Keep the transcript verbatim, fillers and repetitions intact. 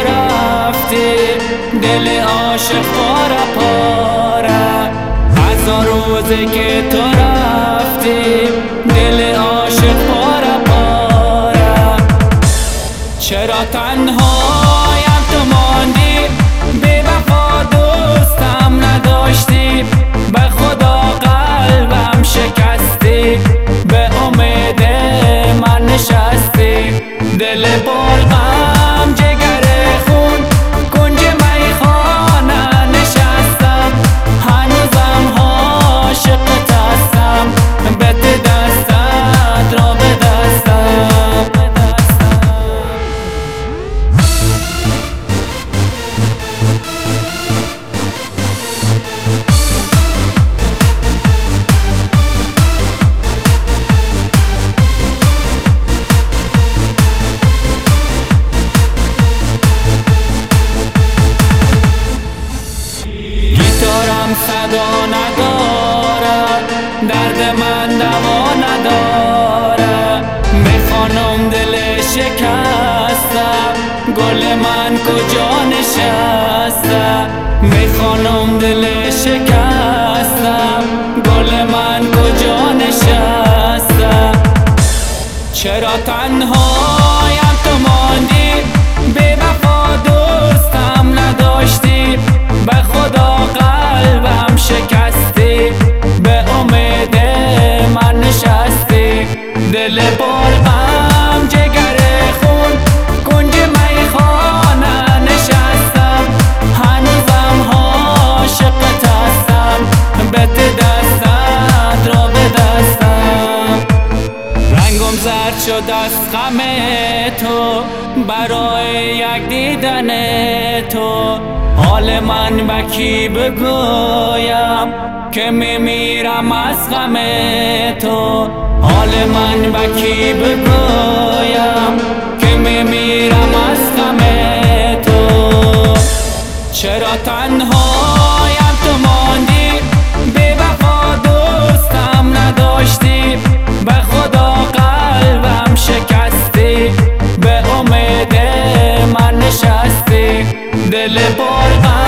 رفتی دل عاشق پاره پاره. از آن روزی که تو رفتی دل عاشق پاره پاره. چرا تنهایم تو ماندی بی وفا دوستم نداشتی. به خدا قلبم شکستی به امید من نشستی. دل بلغم جگر خون کنج میخانه نشستم. هنوزم عاشقت هستم بده دستت را به دستم. صدا ندارد درد من دوا ندارد. میخوانم دل شکسته گل من کجا نشسته. میخوانم دل شکسته گل من کجا نشسته. چرا تنهایم تو ماندی بی وفا دوستم نداشتی. به خدا قلبم شکستی به امید من نشستی. دل بلغم جگر خون کنج میخانه نشستم. هنوزم عاشقت هستم بده دستت را به دستم. رنگم زرد شد از غم تو برای یک دیدن تو. حال من به کی بگویم که میمیرم از غم تو. حال من به کی بگویم که میمیرم از غم تو. چرا تنهایم تو ماندی بی وفا دوستم نداشتی. به خدا قلبم شکستی به امید من نشستی. دل بلغم